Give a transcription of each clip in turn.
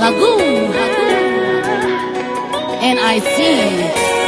Lagoon, and I sing.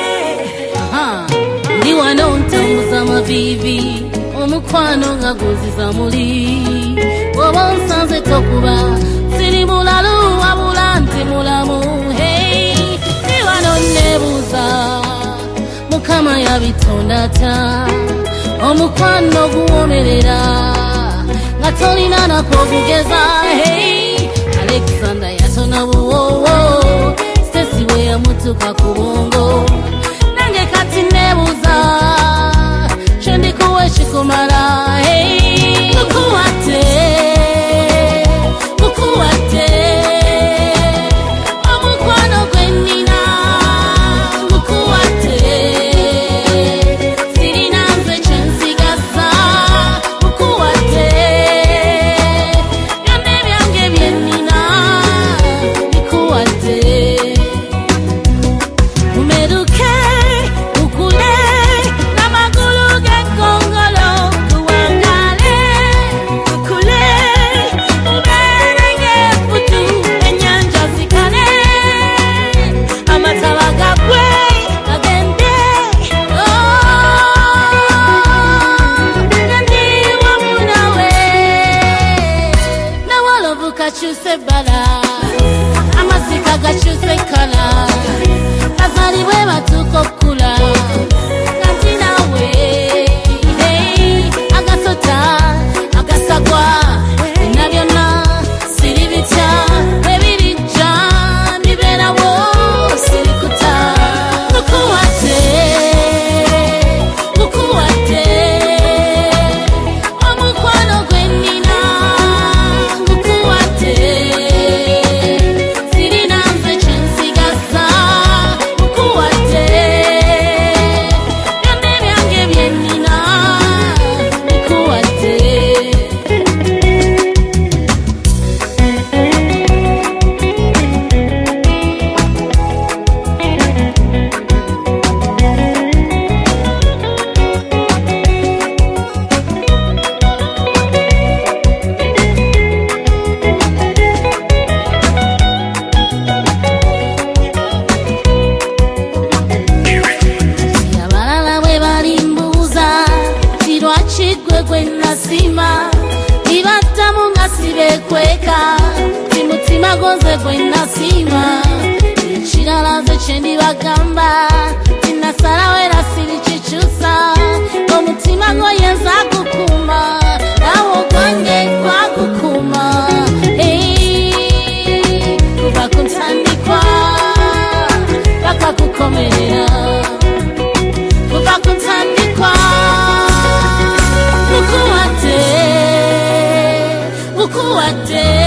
Ndiwa nontambuza mabibi omukwano nga guziza muli oba nsanze tokuba siri mulalu wabula nti mulamu. Hey, ndiwa nonnebuuza Mukama yabitonda ta omukwano guwomerera nga tolina nakogugeza. Hey, Alexander yatona buwowo Stacey we yamutuka ku bongo nange kati nebuuza kyendikuwa ekikumala. Hey, mukuwate omukwano gwe nnina mukuwate sirina nze kyensigasa mukuwate byonna ebyange bye nnina bikuwate. Mumeruke ukule n'amagulu g'eggongolo tuwangale ukule ubeere ng'effutu ennyanja zikale amataba gagwe gagende ndi wamu nawe nawolovu kakyuse ebbala amazika gakyuse ekkala bazalibwe batuuka okkula kati nawe. Hey, agasota agasagwa byonna byonna siri bitya ebirijja bibeerawo sirikuta. Mukuwate omukwano gwe nnina mukuwate sirina nze kyensigasa mukuwate byonna ebyange bye nnina bikuwate. Abalala bwe balimbuuza ti lwaki gwe nasima ibaddamu nga sibeekweka ti mutima gonze gwe nasima. Ekirala nze kye ndibagamba ti nasalawo era sirikikyusa omutima goyenza gukuuma nawe ogwange gwagukuuma. Hey, kuva ku ntandikwa paka kukomerera kuva ku ntandikwa mukuwate